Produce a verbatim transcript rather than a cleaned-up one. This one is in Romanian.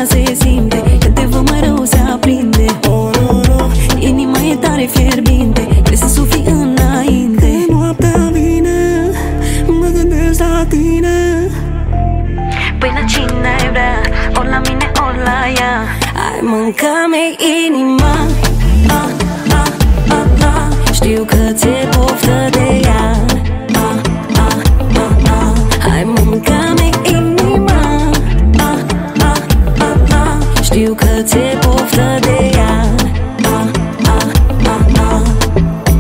se simte, când te văd mai rău se aprinde. Oh, no, no. Inima e tare fierbinte, vrei să sufli înainte. Când noaptea vine, mă gândesc la tine. Până cine ai vrea, ori la mine, ori la ea. Ai mâncat-mi inima, ah, ah, ah, ah. Știu că ți-e poftă de ea, ah, ah, ah, ah. Ai mâncat-mi inima, ah, ah, ah, ah. Știu că ți-e